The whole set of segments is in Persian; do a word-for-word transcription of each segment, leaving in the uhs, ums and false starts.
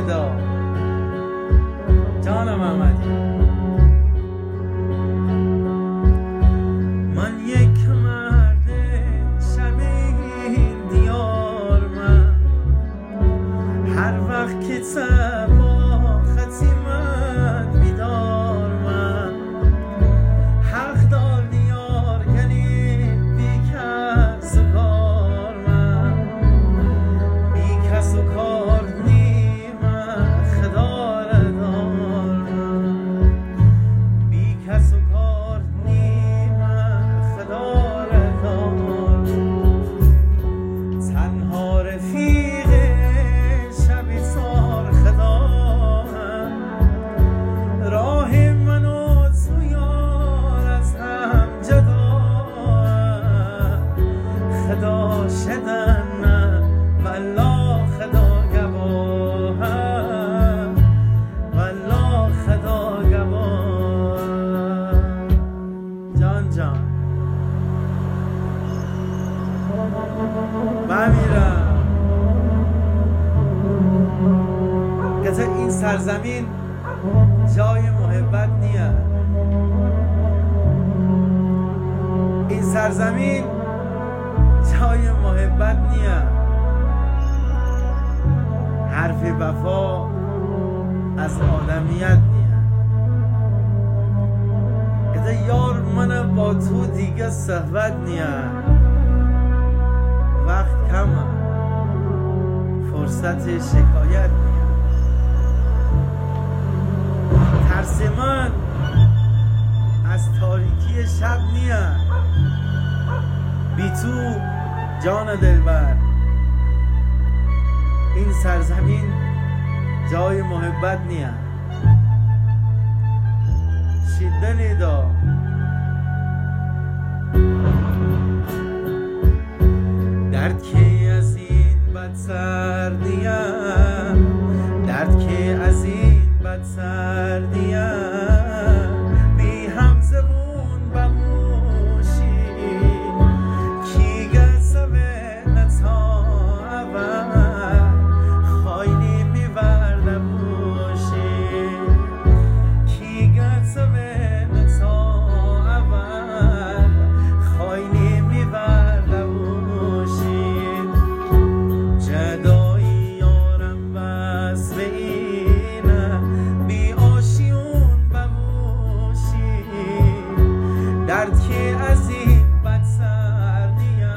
ندا جان محمدی. من یک مرد شب این دیار، من هر وقت که تبا خطی من بیدار، من حق دار نیار گلی بی کس و کار، من بی کس و کار نیم خدار دار، من بی کس و کار نیم خدار دار، تنها رفیق شبی تار خداهم، راه من و تو یار از هم جداهم، خدا شدن نه والله خدا گواهم، والله خدا گواهم. جان جان من میرم گذر این سرزمین جای محبت نیه، این سرزمین جای محبت نیه، حرف وفا از آدمیت نیه. گذر یار من با تو دیگه صحبت نیه، وقت کمه فرصت شکایت نیه. ترس من از تاریکی شب نیه، بی تو جان دلبر این سرزمین جای محبت نیه. شیدنی دا درد که از این بدتر نیه، درد که از این بدتر نیه، بی هم زبون بموشی کی گسوه نتا اول خایلی میورده بوشی، کی گسوه نتا اول خایلی میورده بوشی، جدایی یارم بس به اینه بی آشیون بموشی، درد که از این بدتر نیه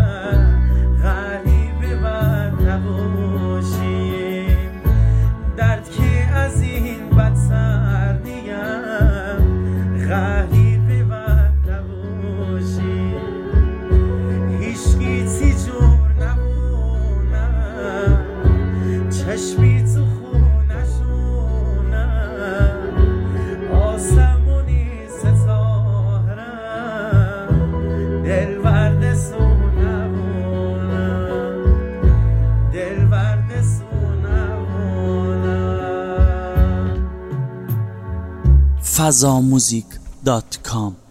غریبه بد نباشی، درد که از این بدتر نیه غریبه بد نباشی، هیچکی تی جور نمونه چشمی تو خونشونه، آسمونی ستاره دلورد سونمونه، دلورد سونمونه. فضا موزیک دات کام